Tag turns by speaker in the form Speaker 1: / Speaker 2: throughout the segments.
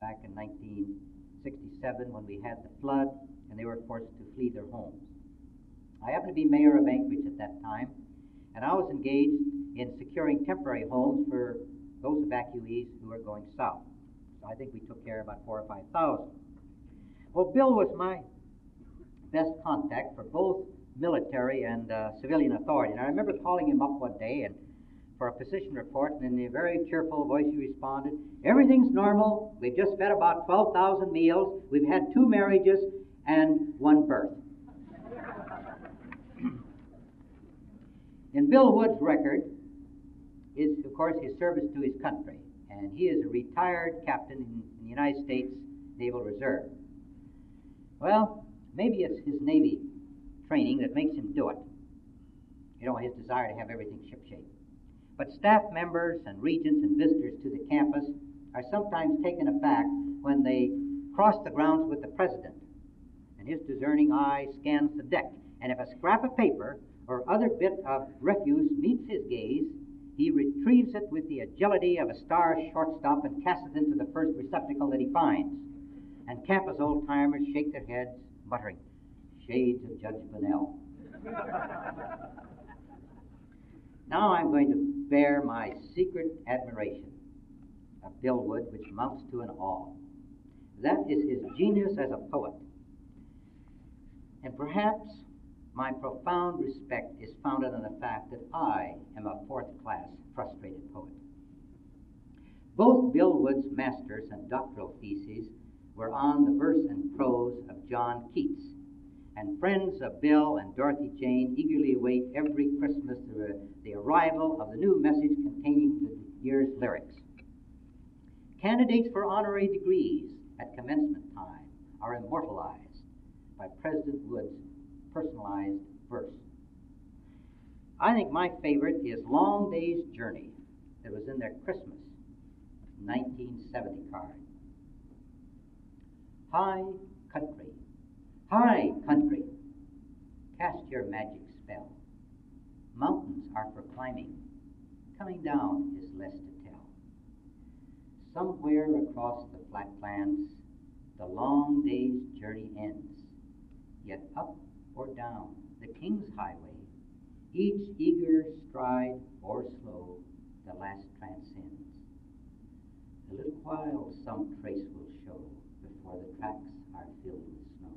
Speaker 1: back in 1967 when we had the flood and they were forced to flee their homes. I happened to be mayor of Anchorage at that time, and I was engaged in securing temporary homes for those evacuees who were going south. So I think we took care of about 4,000 or 5,000. Well, Bill was my best contact for both military and civilian authority. And I remember calling him up one day and for a position report, and in a very cheerful voice he responded, "Everything's normal. We've just fed about 12,000 meals. We've had 2 marriages and 1 birth." In Bill Wood's record is, of course, his service to his country, and he is a retired captain in the United States Naval Reserve. Well, maybe it's his Navy training that makes him do it. You know, his desire to have everything shipshape. But staff members and regents and visitors to the campus are sometimes taken aback when they cross the grounds with the president, and his discerning eye scans the deck, and if a scrap of paper or other bit of refuse meets his gaze, he retrieves it with the agility of a star shortstop and casts it into the first receptacle that he finds. And campus old-timers shake their heads, muttering, "Shades of Judge Bunnell." Now I'm going to bear my secret admiration of Bill Wood, which amounts to an awe. That is his genius as a poet. And perhaps my profound respect is founded on the fact that I am a 4th-class frustrated poet. Both Bill Wood's master's and doctoral theses were on the verse and prose of John Keats, and friends of Bill and Dorothy Jane eagerly await every Christmas the arrival of the new message containing the year's lyrics. Candidates for honorary degrees at commencement time are immortalized by President Wood's personalized verse. I think my favorite is Long Day's Journey that was in their Christmas 1970 card. High country, cast your magic spell. Mountains are for climbing, coming down is less to tell. Somewhere across the flatlands, the long day's journey ends. Yet up or down the king's highway, each eager stride or slow, the last transcends. A little while some trace will show before the tracks are filled with snow.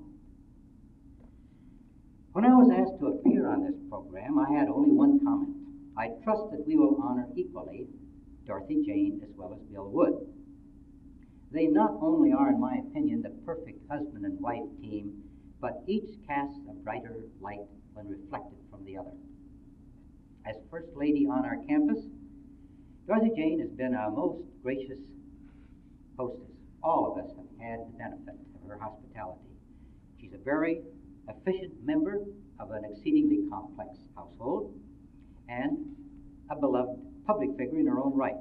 Speaker 1: When I was asked to appear on this program, I had only one comment. I trust that we will honor equally Dorothy Jane as well as Bill Wood. They not only are, in my opinion, the perfect husband and wife team, but each casts a brighter light when reflected from the other. As First Lady on our campus, Dorothy Jane has been a most gracious hostess. All of us have had the benefit of her hospitality. She's a very efficient member of an exceedingly complex household and a beloved public figure in her own right.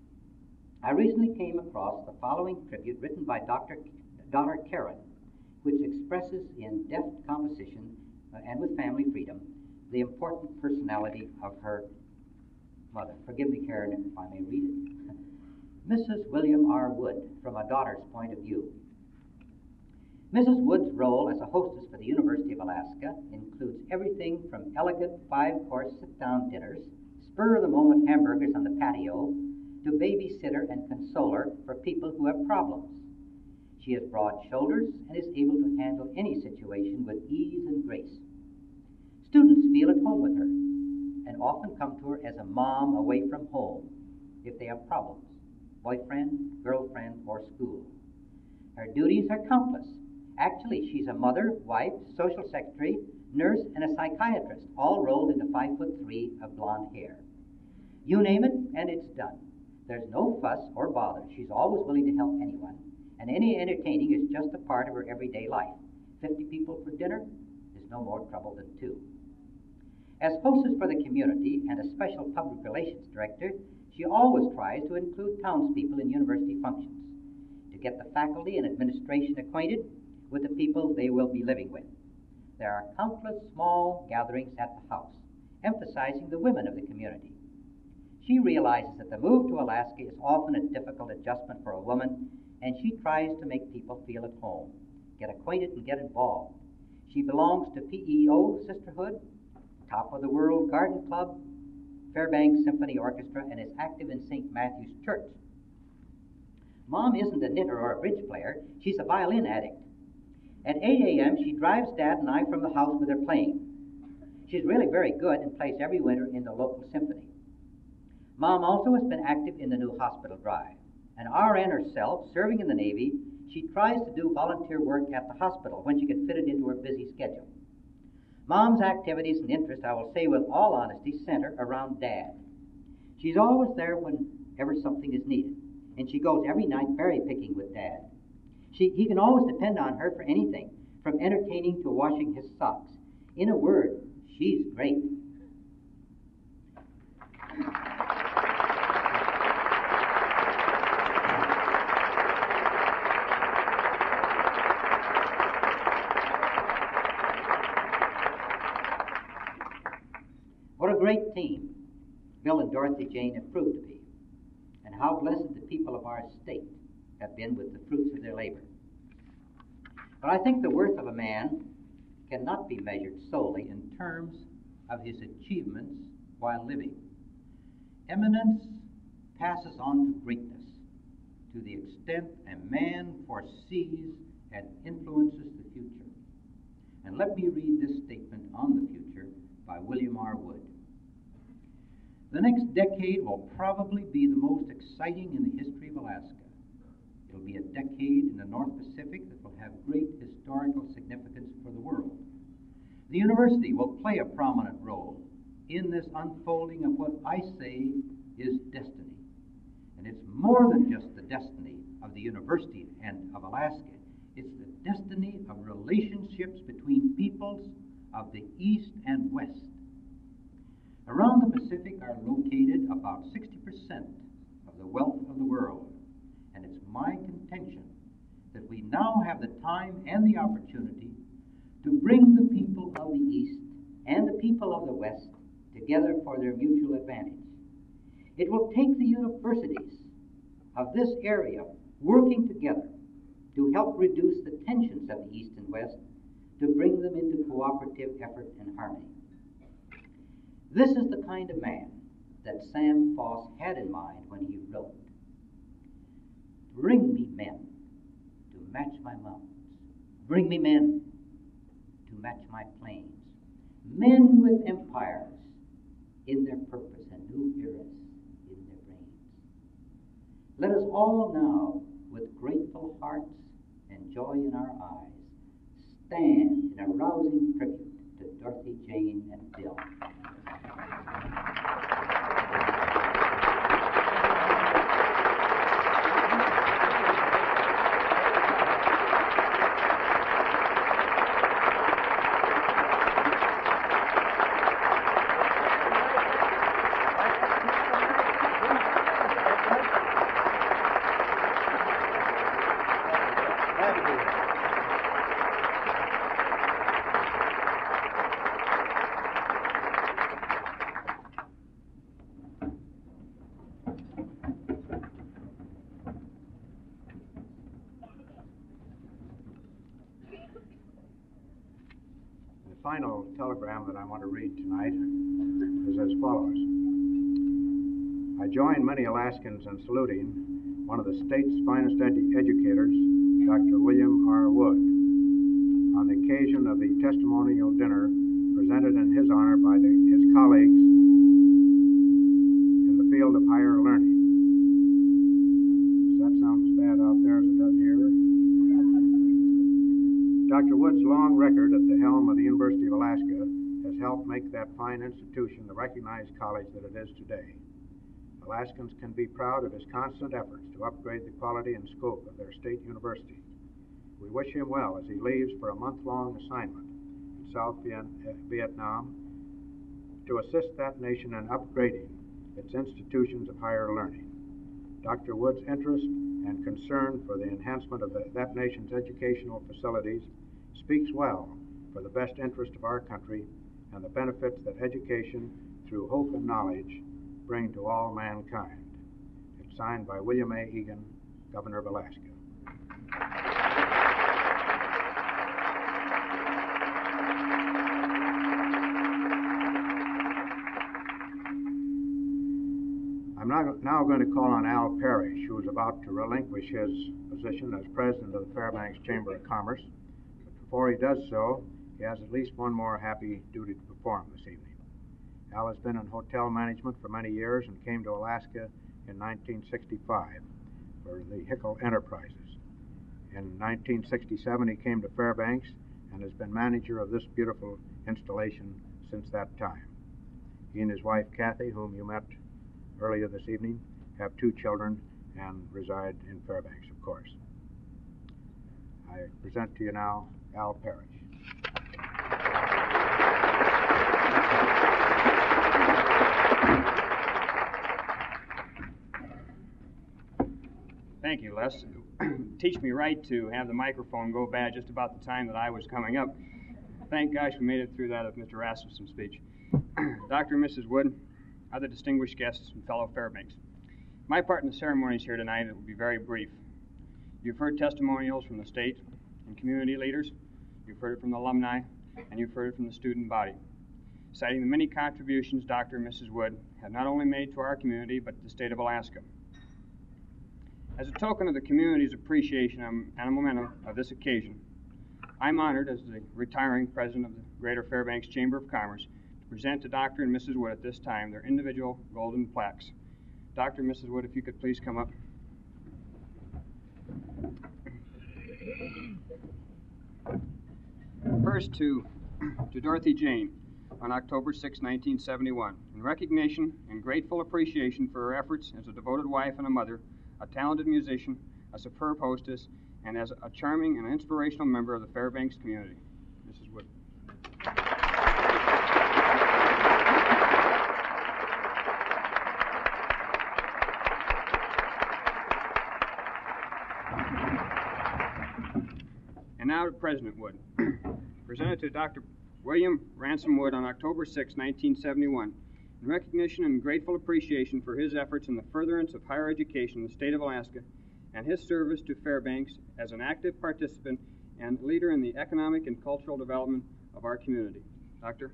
Speaker 1: I recently came across the following tribute written by daughter Karen, which expresses in deft composition and with family freedom the important personality of her mother. Forgive me, Karen, if I may read it. Mrs. William R. Wood, from a daughter's point of view. Mrs. Wood's role as a hostess for the University of Alaska includes everything from elegant 5-course sit-down dinners, spur-of-the-moment hamburgers on the patio, to babysitter and consoler for people who have problems. She has broad shoulders and is able to handle any situation with ease and grace. Students feel at home with her and often come to her as a mom away from home if they have problems, boyfriend, girlfriend, or school. Her duties are countless. Actually, she's a mother, wife, social secretary, nurse, and a psychiatrist, all rolled into 5'3" of blonde hair. You name it, and it's done. There's no fuss or bother. She's always willing to help anyone, and any entertaining is just a part of her everyday life. 50 people for dinner is no more trouble than 2. As hostess for the community and a special public relations director, she always tries to include townspeople in university functions to get the faculty and administration acquainted with the people they will be living with. There are countless small gatherings at the house, emphasizing the women of the community. She realizes that the move to Alaska is often a difficult adjustment for a woman, and she tries to make people feel at home, get acquainted and get involved. She belongs to PEO Sisterhood, Top of the World Garden Club, Fairbanks Symphony Orchestra, and is active in St. Matthew's Church. Mom isn't a knitter or a bridge player. She's a violin addict. At 8 a.m., she drives Dad and I from the house with her playing. She's really very good and plays every winter in the local symphony. Mom also has been active in the new hospital drive. An RN herself, serving in the Navy, she tries to do volunteer work at the hospital when she can fit it into her busy schedule. Mom's activities and interests, I will say with all honesty, center around Dad. She's always there whenever something is needed, and she goes every night berry picking with Dad. He can always depend on her for anything, from entertaining to washing his socks. In a word, she's great. What a great team Bill and Dorothy Jane have proved to be, and how blessed the people of our state have been with the fruits of their labor. But I think the worth of a man cannot be measured solely in terms of his achievements while living. Eminence passes on to greatness to the extent a man foresees and influences the future. And let me read this statement on the future by William R. Wood. The next decade will probably be the most exciting in the history of Alaska. It'll be a decade in the North Pacific that will have great historical significance for the world. The university will play a prominent role in this unfolding of what I say is destiny. And it's more than just the destiny of the university and of Alaska. It's the destiny of relationships between peoples of the East and West. Around the Pacific are located about 60% of the wealth of the world. And it's my contention that we now have the time and the opportunity to bring the people of the East and the people of the West together for their mutual advantage. It will take the universities of this area working together to help reduce the tensions of the East and West, to bring them into cooperative effort and harmony. This is the kind of man that Sam Foss had in mind when he wrote, "Bring me men to match my mountains. Bring me men to match my plains. Men with empires in their purpose and new eras in their brains." Let us all now, with grateful hearts and joy in our eyes, stand in a rousing tribute to Dorothy Jane and Bill.
Speaker 2: The final telegram that I want to read tonight is as follows. I join many Alaskans in saluting one of the state's finest educators, Dr. William R. Wood, on the occasion of the testimonial dinner presented in his honor by his colleagues in the field of higher learning. Does that sound as bad out there as it does here? Dr. Wood's long record at the helm of the University of Alaska has helped make that fine institution the recognized college that it is today. Alaskans can be proud of his constant efforts to upgrade the quality and scope of their state university. We wish him well as he leaves for a month-long assignment in South Vietnam to assist that nation in upgrading its institutions of higher learning. Dr. Wood's interest and concern for the enhancement of that nation's educational facilities speaks well for the best interest of our country and the benefits that education through hope and knowledge bring to all mankind. It's signed by William A. Egan, Governor of Alaska. I'm now going to call on Al Parrish, who is about to relinquish his position as president of the Fairbanks Chamber of Commerce. But before he does so, he has at least one more happy duty to perform this evening. Al has been in hotel management for many years and came to Alaska in 1965 for the Hickel Enterprises. In 1967, he came to Fairbanks and has been manager of this beautiful installation since that time. He and his wife, Kathy, whom you met earlier this evening, have 2 children and reside in Fairbanks, of course. I present to you now Al Parrish.
Speaker 3: Thank you, Les. Teach me right to have the microphone go bad just about the time that I was coming up. Thank gosh we made it through that of Mr. Rasmussen's speech. Dr. and Mrs. Wood, other distinguished guests and fellow Fairbanks. My part in the ceremonies here tonight will be very brief. You've heard testimonials from the state and community leaders, you've heard it from the alumni, and you've heard it from the student body, citing the many contributions Dr. and Mrs. Wood have not only made to our community, but to the state of Alaska. As a token of the community's appreciation and a momentum of this occasion, I'm honored as the retiring president of the Greater Fairbanks Chamber of Commerce present to Dr. and Mrs. Wood at this time their individual golden plaques. Dr. and Mrs. Wood, if you could please come up. First to Dorothy Jane on October 6, 1971, in recognition and grateful appreciation for her efforts as a devoted wife and a mother, a talented musician, a superb hostess, and as a charming and inspirational member of the Fairbanks community. Mrs. Wood. And now to President Wood. Presented to Dr. William Ransom Wood on October 6, 1971, in recognition and grateful appreciation for his efforts in the furtherance of higher education in the state of Alaska and his service to Fairbanks as an active participant and leader in the economic and cultural development of our community. Doctor?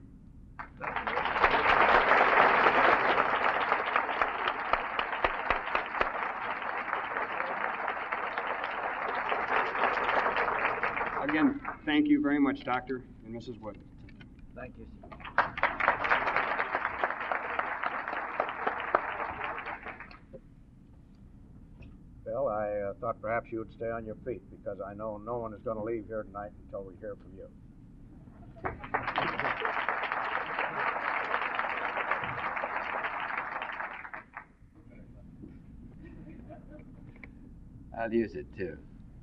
Speaker 3: Again, thank you very much, Doctor and Mrs. Wood.
Speaker 1: Thank you, sir.
Speaker 2: Bill, I thought perhaps you would stay on your feet because I know no one is going to leave here tonight until we hear from you.
Speaker 4: I'll use it too.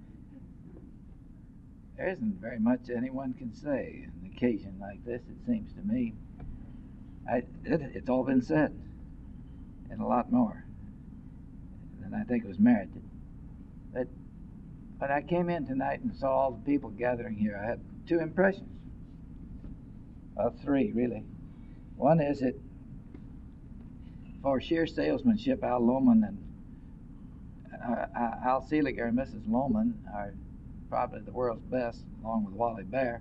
Speaker 4: There isn't very much anyone can say on an occasion like this, it seems to me. It's all been said, and a lot more than I think was merited. But when I came in tonight and saw all the people gathering here, I had 2 impressions. Well, 3, really. One is that for sheer salesmanship, Al Lohman and Al Seliger and Mrs. Lohman are probably the world's best, along with Wally Bear.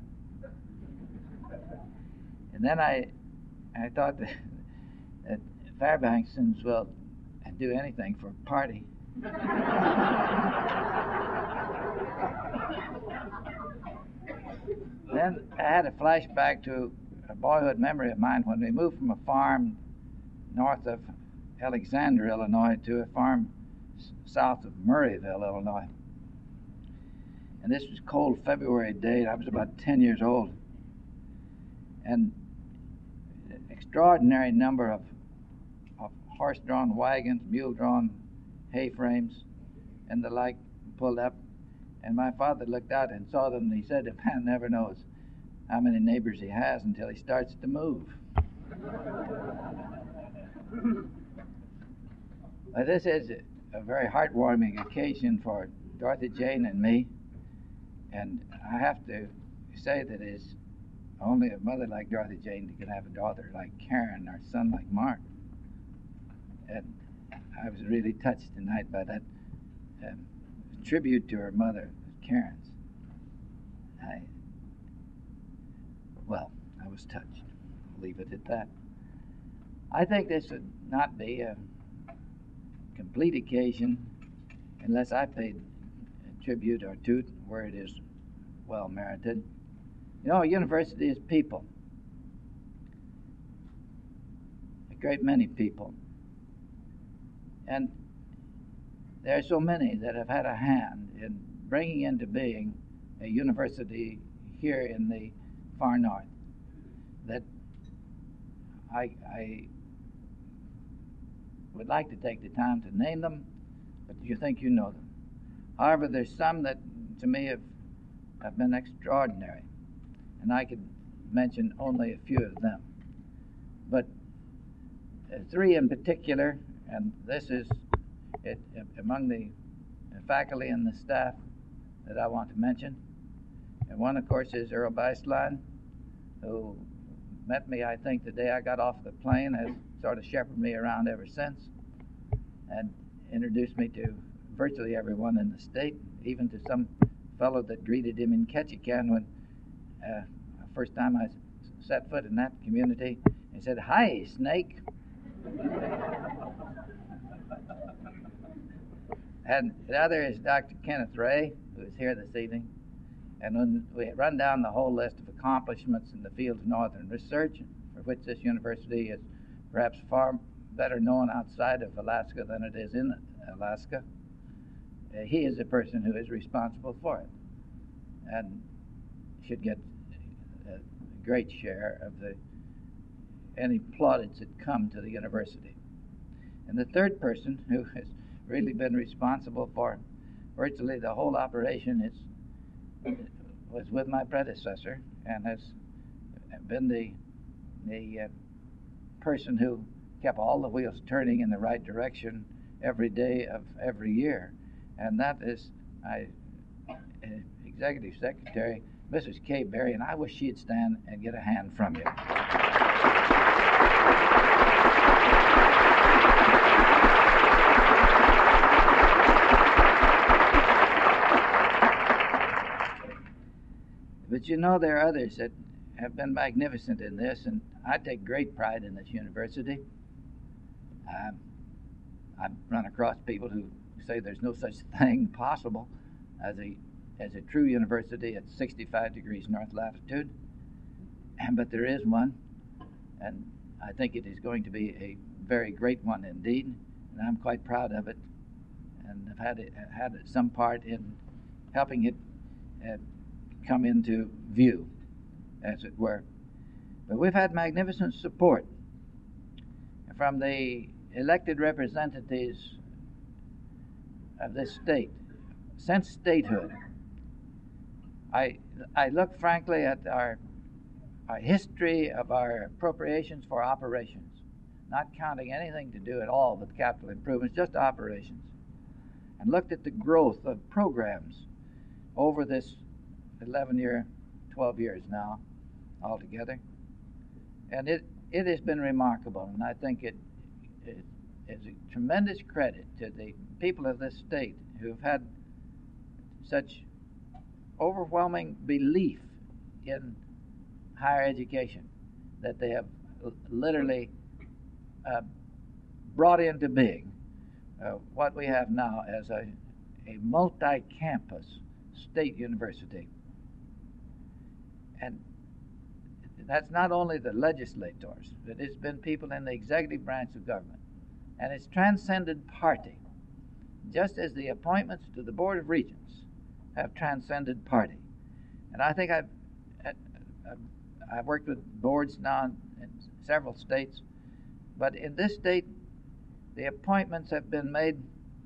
Speaker 4: And then I thought that Fairbanksons will do anything for a party. Then I had a flashback to a boyhood memory of mine when we moved from a farm north of Alexander, Illinois, to a farm south of Murrayville, Illinois. And this was a cold February day. I was about 10 years old. And an extraordinary number of horse-drawn wagons, mule-drawn hay frames, and the like pulled up. And my father looked out and saw them, and he said, "A man never knows how many neighbors he has until he starts to move." Well, this is a very heartwarming occasion for Dorothy Jane and me. And I have to say that it's only a mother like Dorothy Jane that can have a daughter like Karen or a son like Mark. And I was really touched tonight by that tribute to her mother, Cairns. I was touched. I'll leave it at that. I think this would not be a complete occasion unless I paid tribute or toot where it is well merited. You know, a university is people. A great many people. And there are so many that have had a hand in bringing into being a university here in the far north that I would like to take the time to name them, but you think you know them. However, there's some that to me have been extraordinary, and I could mention only a few of them. But three in particular, and this is it, among the faculty and the staff that I want to mention. And one, of course, is Earl Baseline, who met me, I think, the day I got off the plane, has sort of shepherded me around ever since, and introduced me to virtually everyone in the state, even to some fellow that greeted him in Ketchikan when first time I set foot in that community. He said, "Hi, Snake." And the other is Dr. Kenneth Ray, who is here this evening. And when we run down the whole list of accomplishments in the field of northern research, for which this university is perhaps far better known outside of Alaska than it is in Alaska, he is the person who is responsible for it and should get a great share of any plaudits that come to the university. And the third person who has really been responsible for virtually the whole operation was with my predecessor and has been the person who kept all the wheels turning in the right direction every day of every year. And that is Executive Secretary Mrs. Kay Berry, and I wish she'd stand and get a hand from you. But you know, there are others that have been magnificent in this, and I take great pride in this university. I've run across people who say there's no such thing possible as a true university at 65 degrees north latitude, but there is one, and I think it is going to be a very great one indeed, and I'm quite proud of it, and have had some part in helping it come into view, as it were. But we've had magnificent support from the elected representatives of this state since statehood. I look frankly at our history of our appropriations for operations, not counting anything to do at all with capital improvements, just operations, and looked at the growth of programs over this 12 years now altogether. And it has been remarkable, and I think it is a tremendous credit to the people of this state who've had such overwhelming belief in higher education that they have literally brought into being what we have now as a multi-campus state university. And that's not only the legislators, but it's been people in the executive branch of government. And it's transcended party, just as the appointments to the Board of Regents have transcended party. And I think I've worked with boards now in several states, but in this state, the appointments have been made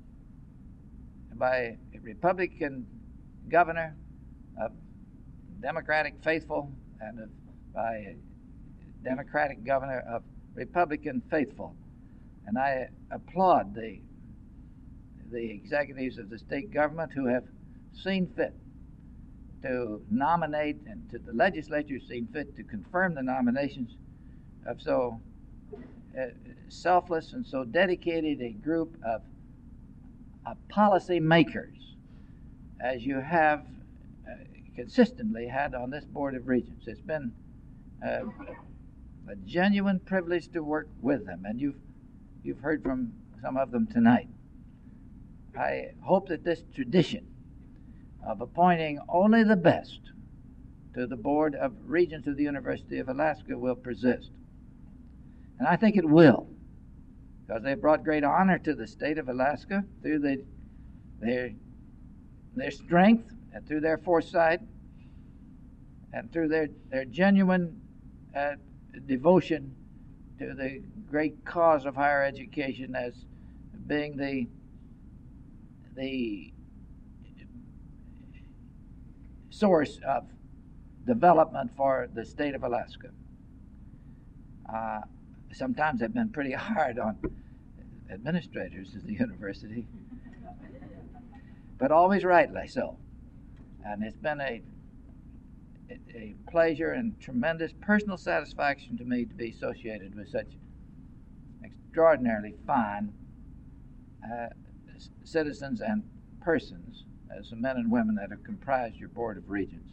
Speaker 4: by a Republican governor, a Democratic faithful, and by a Democratic governor of Republican faithful. And I applaud the executives of the state government who have seen fit to nominate, and to the legislature seen fit to confirm the nominations of so selfless and so dedicated a group of policy makers as you have consistently had on this Board of Regents. It's been a genuine privilege to work with them, and you've heard from some of them tonight. I hope that this tradition of appointing only the best to the Board of Regents of the University of Alaska will persist. And I think it will, because they've brought great honor to the state of Alaska through their strength and through their foresight and through their genuine devotion to the great cause of higher education as being the source of development for the state of Alaska. Sometimes they've been pretty hard on administrators of the university, but always rightly so. And it's been a pleasure and tremendous personal satisfaction to me to be associated with such extraordinarily fine citizens and persons as the men and women that have comprised your Board of Regents.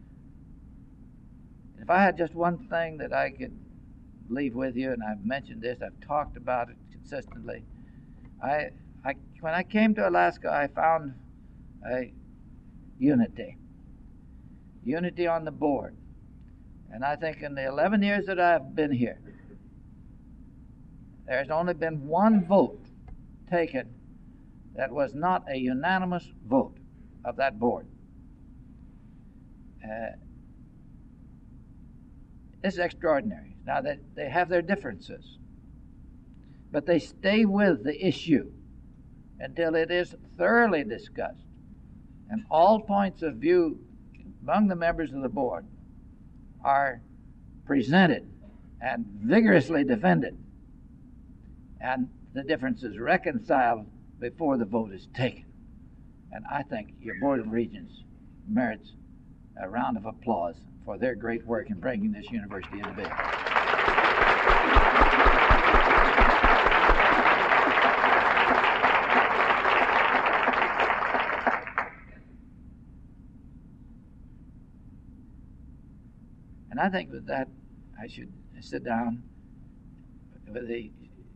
Speaker 4: If I had just one thing that I could leave with you, and I've mentioned this, I've talked about it consistently, when I came to Alaska, I found a unity on the board. And I think in the 11 years that I've been here, there's only been one vote taken that was not a unanimous vote of that board. It's extraordinary. Now, they have their differences, but they stay with the issue until it is thoroughly discussed, and all points of view among the members of the board are presented and vigorously defended, and the differences reconciled before the vote is taken. And I think your Board of Regents merits a round of applause for their great work in bringing this university into being. And I think with that, I should sit down with the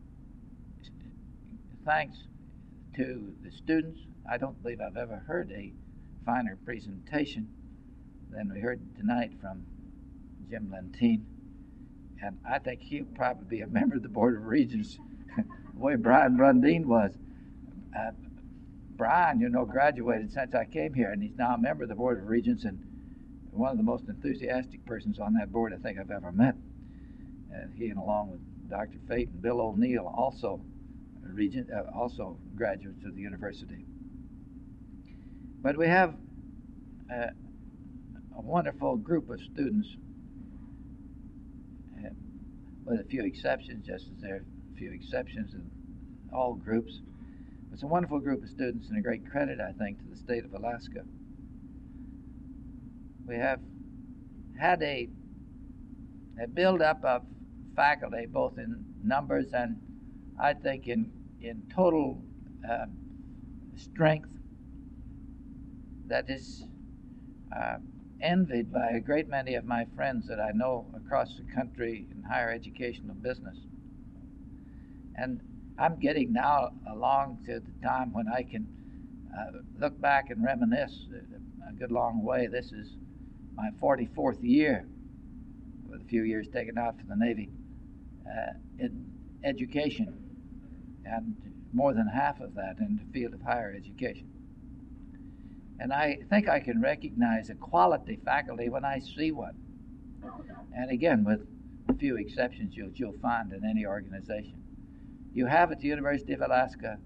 Speaker 4: thanks to the students. I don't believe I've ever heard a finer presentation than we heard tonight from Jim Lentine. And I think he'll probably be a member of the Board of Regents the way Brian Brundine was. Brian, graduated since I came here, and he's now a member of the Board of Regents and one of the most enthusiastic persons on that board I think I've ever met. He, and along with Dr. Fate and Bill O'Neill, also graduates of the university. But we have a wonderful group of students, with a few exceptions, just as there are a few exceptions in all groups. It's a wonderful group of students and a great credit, I think, to the state of Alaska. We have had a build-up of faculty, both in numbers and, I think, in total strength, that is envied by a great many of my friends that I know across the country in higher educational business. And I'm getting now along to the time when I can look back and reminisce a good long way. This is my 44th year, with a few years taken out for the Navy, in education, and more than half of that in the field of higher education. And I think I can recognize a quality faculty when I see one. And again, with a few exceptions you'll find in any organization. You have at the University of Alaska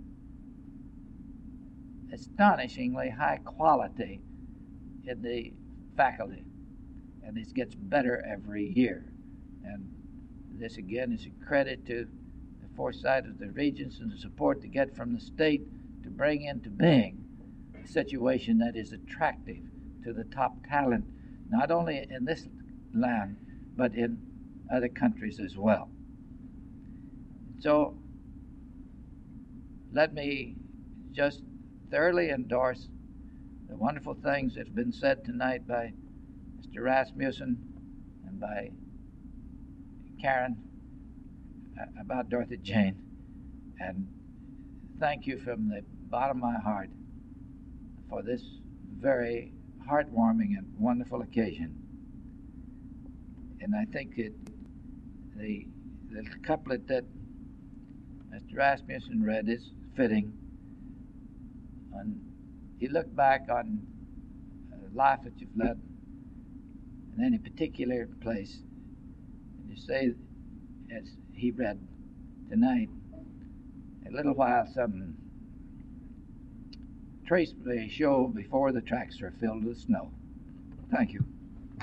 Speaker 4: astonishingly high quality in the faculty, and this gets better every year. And this again is a credit to the foresight of the regents and the support they get from the state to bring into being a situation that is attractive to the top talent, not only in this land, but in other countries as well. So let me just thoroughly endorse the wonderful things that have been said tonight by Mr. Rasmussen and by Karen about Dorothy Jane. And thank you from the bottom of my heart for this very heartwarming and wonderful occasion. And I think the couplet that Mr. Rasmussen read is fitting. You look back on life that you've led in any particular place, and you say, as he read tonight, a little while some trace may show before the tracks are filled with snow. Thank you.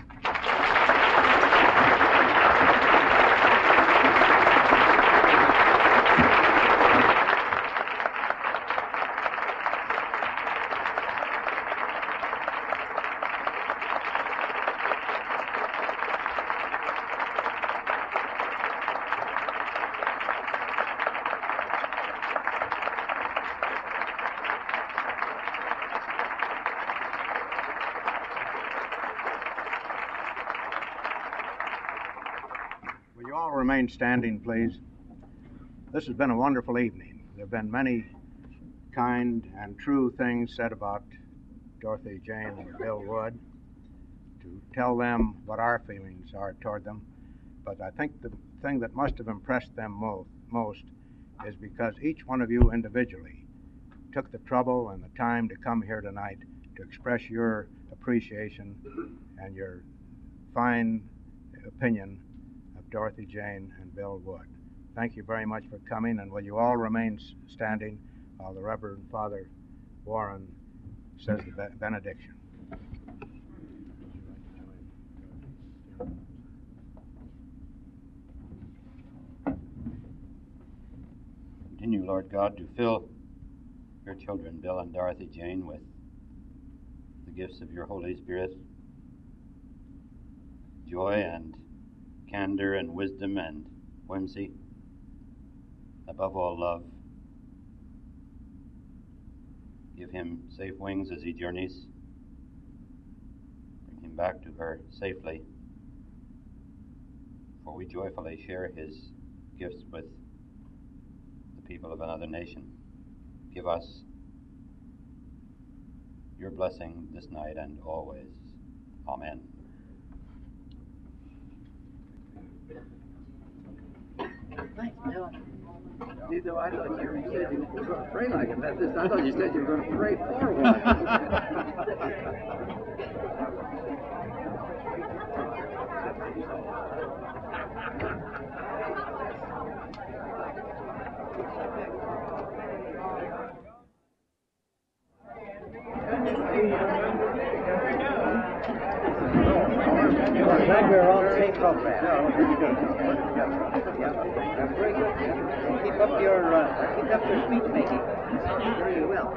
Speaker 2: Will you all remain standing, please? This has been a wonderful evening. There have been many kind and true things said about Dorothy Jane and Bill Wood, to tell them what our feelings are toward them. But I think the thing that must have impressed them most is because each one of you individually took the trouble and the time to come here tonight to express your appreciation and your fine opinion of Dorothy Jane and Bill Wood. Thank you very much for coming, and will you all remain standing while the Reverend Father Warren says the benediction.
Speaker 5: Continue, Lord God, to fill your children, Bill and Dorothy Jane, with the gifts of your Holy Spirit, joy and candor and wisdom and whimsy, above all love. Give him safe wings as he journeys. Bring him back to her safely, for we joyfully share his gifts with the people of another nation. Give us your blessing this night and always. Amen.
Speaker 4: Thanks, Bill. I thought you said you were going to pray like a Methodist. I thought you said you were going to pray for one.
Speaker 1: I'm glad we're on the same program. Very good. Keep up your speech making. Very well.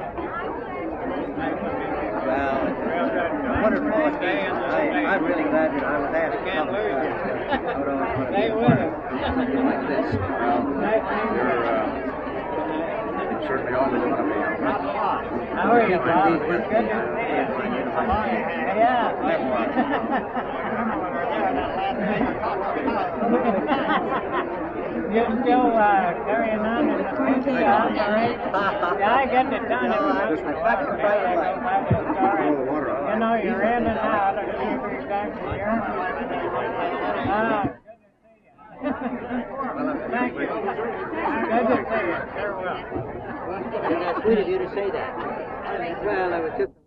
Speaker 1: Well, it's a wonderful day. I'm really glad that I was asked to come out on something like this.
Speaker 2: You're certainly always going to be.
Speaker 1: How are you, Bob? Good to see you.
Speaker 6: You're still carrying on in the future operation? Yeah, I get the time. You know, you're in and out of every time here. Thank you. Good to see you. Farewell.
Speaker 1: That's sweet of you to say that. Well, I was just...